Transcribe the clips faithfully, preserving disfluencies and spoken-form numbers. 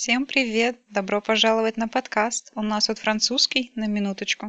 Всем привет! Добро пожаловать на подкаст. У нас тут французский на минуточку.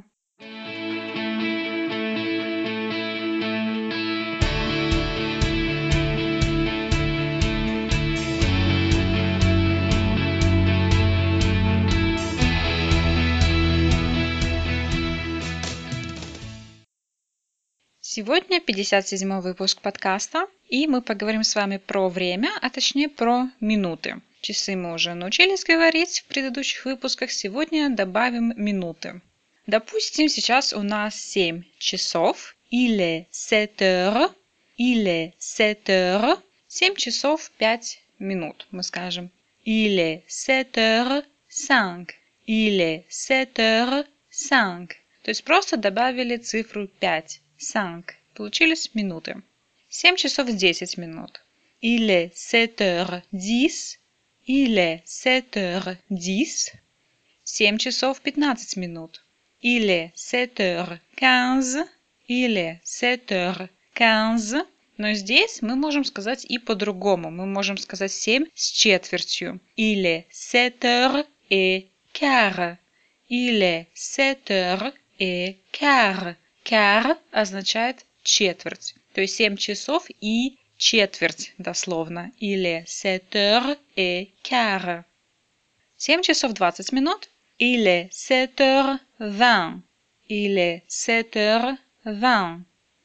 Сегодня пятьдесят седьмой выпуск подкаста, и мы поговорим с вами про время, а точнее про минуты. Часы мы уже научились говорить в предыдущих выпусках, сегодня добавим минуты. Допустим, сейчас у нас семь часов, il est sept heures, il est sept heures, семь часов пять минут, мы скажем. Il est sept heures cinq, il est sept heures cinq. То есть просто добавили цифру пять. cinq. Получились минуты. семь часов десять минут. Il est sept heures dix. Il est sept heures dix. семь часов пятнадцать минут. Il est sept heures quinze. Il est sept heures quinze. Но здесь мы можем сказать и по-другому. Мы можем сказать семь с четвертью. Il est sept heures et quart. Il est sept heures et quart. Quart означает четверть. То есть семь часов и четверть дословно. Il est sept heures et quart. семь часов двадцать минут. Il est sept heures vingt. Il est sept heures vingt.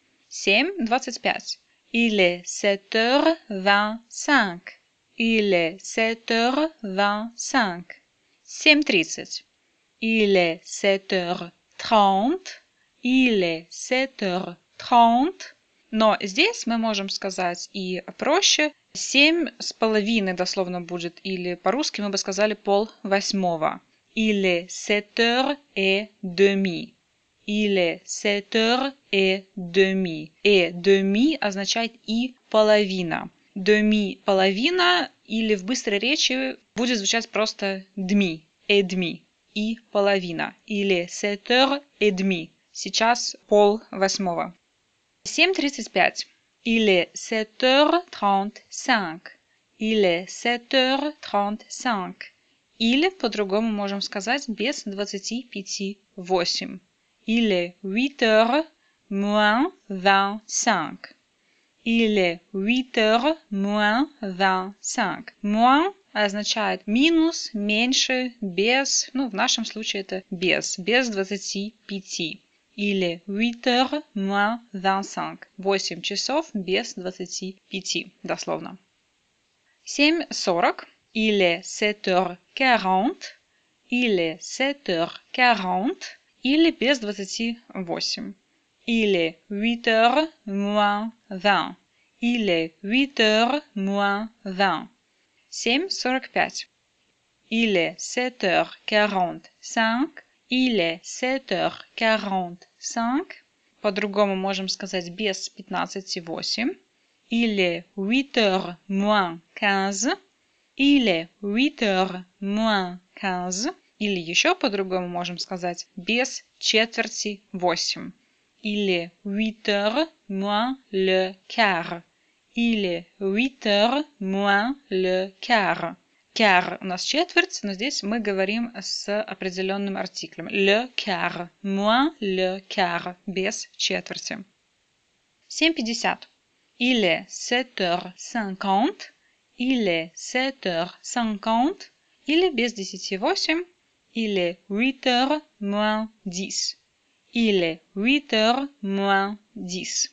семь двадцать пять. Il est sept heures vingt-cinq. Il est sept heures vingt-cinq. семь тридцать. Il est sept heures trente. Il est sept heures trente. Но здесь мы можем сказать и проще. семь с половиной дословно будет. Или по-русски мы бы сказали пол восьмого. Il est sept heures et demi. Il est sept heures et demi. Et demi означает и половина. Demi половина или в быстрой речи будет звучать просто demi. Et demi. И половина. Il est sept heures et demi. Сейчас пол восьмого. семь тридцать пять. Il est sept heures trente-cinq. Il est sept heures trente-cinq. Или по-другому можем сказать без двадцати пяти восемь. Il est huit heures moins vingt-cinq. Il est huit heures moins vingt-cinq. Moins означает минус, меньше, без. Ну, в нашем случае это без. Без двадцати пяти. Il est huit heures moins vingt-cinq. восемь часов без двадцати пяти, дословно. семь сорок. Il est sept heures quarante. Il est sept heures quarante. Или без двадцати восьми. Il est huit heures moins vingt. Il est huit heures moins vingt. семь сорок пять. Il est sept heures quarante-cinq. Il est sept heures quarante-cinq. По-другому можем сказать без пятнадцати восемь. Il est huit heures moins quinze. Il est huit heures moins quinze. Или еще по-другому можем сказать без четверти восемь. Il est huit heures moins le quart. Il est huit heures moins le quart. Quart у нас четверть, но здесь мы говорим с определенным артиклем. Le quart. Moins le quart. Без четверти. семь пятьдесят. Il est sept heures cinquante. Il est sept heures cinquante. Или без десяти восемь. Il est huit heures moins dix. Il est huit heures moins dix.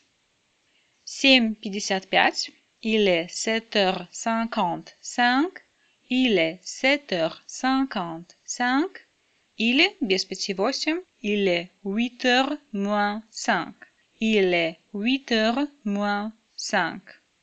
семь пятьдесят пять. Il est sept heures cinquante-cinq. Il est sept heures cinquante-cinq. Или без пяти восемь. Il est huit heures moins cinq. Il est huit heures moins cinq.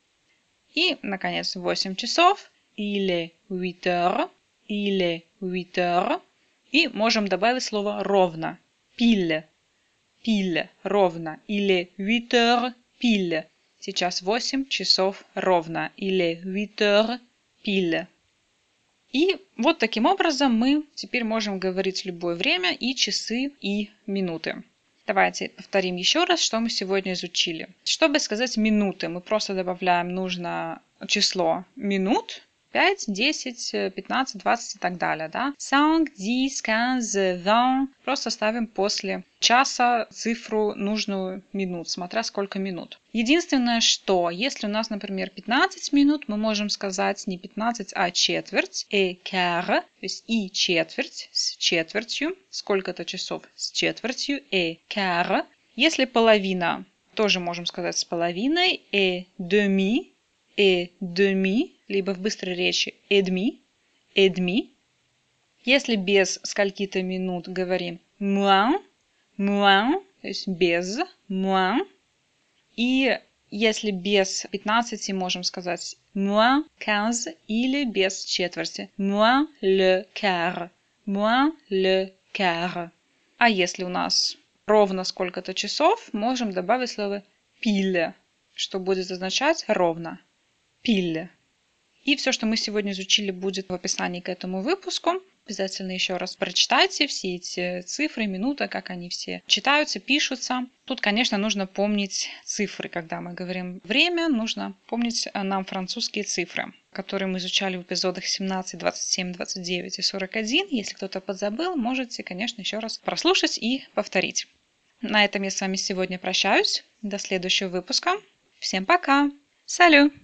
И, наконец, восемь часов. Il est huit heures. Il est huit heures. И можем добавить слово ровно. Pile. Pile. Ровно. Il est huit heures pile. Сейчас восемь часов ровно. Il est huit heures pile. И вот таким образом мы теперь можем говорить любое время и часы, и минуты. Давайте повторим еще раз, что мы сегодня изучили. Чтобы сказать минуты, мы просто добавляем нужное число минут. пять, десять, пятнадцать, двадцать и так далее. Да? cinq, dix, quinze, vingt. Просто ставим после часа цифру нужную минут, смотря сколько минут. Единственное, что если у нас, например, пятнадцать минут, мы можем сказать не пятнадцать, а четверть. Et quart, то есть и четверть с четвертью. Сколько-то часов с четвертью. Et quart. Если половина, тоже можем сказать с половиной. Et demi. Et demi. Либо в быстрой речи et demi. Et demi. Если без скольки-то минут говорим moins. Moins, то есть без, moins. И если без пятнадцати, можем сказать moins quinze или без четверти. Moins le quart. Moins le quart. А если у нас ровно сколько-то часов, можем добавить слово pile, что будет означать ровно. Pile. И все, что мы сегодня изучили, будет в описании к этому выпуску. Обязательно еще раз прочитайте все эти цифры, минуты, как они все читаются, пишутся. Тут, конечно, нужно помнить цифры. Когда мы говорим время, нужно помнить нам французские цифры, которые мы изучали в эпизодах семнадцать, двадцать семь, двадцать девять и сорок один. Если кто-то подзабыл, можете, конечно, еще раз прослушать и повторить. На этом я с вами сегодня прощаюсь. До следующего выпуска. Всем пока! Салют!